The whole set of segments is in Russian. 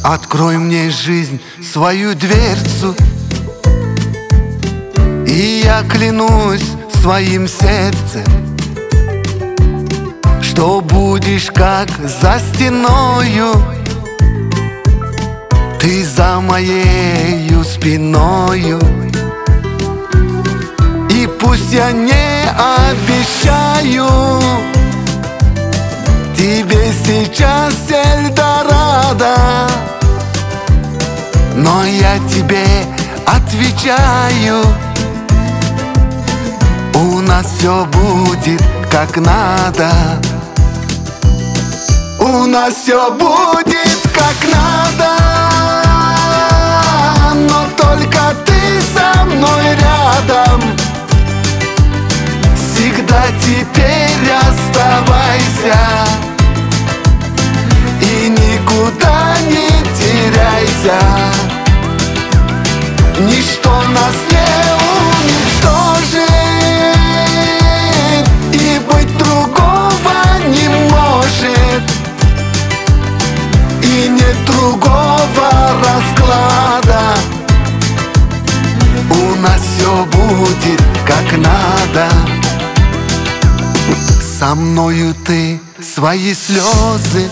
Открой мне, жизнь, свою дверцу, и я клянусь своим сердцем, что будешь как за стеною, ты за моею спиною. И пусть я не обещаю тебе сейчас Эльдорадо, но я тебе отвечаю, у нас все будет как надо. У нас все будет как надо, но только ты со мной рядом. Всегда теперь оставайся и никуда не теряйся. Ничто нас не уничтожит, и быть другого не может, и нет другого расклада. У нас все будет как надо. Со мною ты свои слезы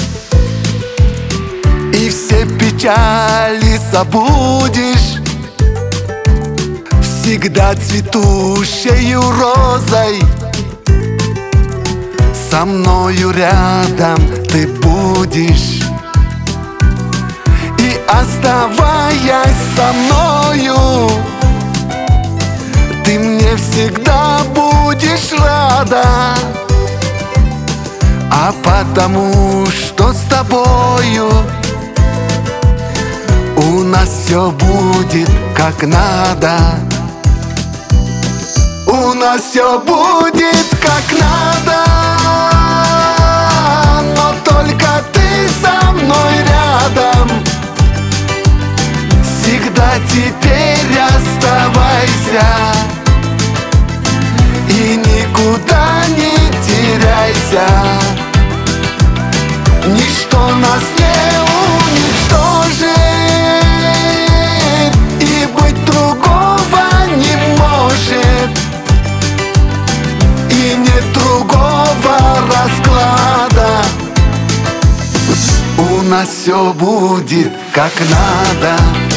и все печали забудешь, всегда цветущею розой. Со мною рядом ты будешь, и оставаясь со мною, ты мне всегда будешь рада. А потому что с тобою у нас все будет как надо. У нас все будет как надо, но только ты со мной рядом. Всегда теперь оставайся и никуда не теряйся. Ничто нас не уничтожит, и быть другого не может, и нет другого расклада. У нас все будет как надо.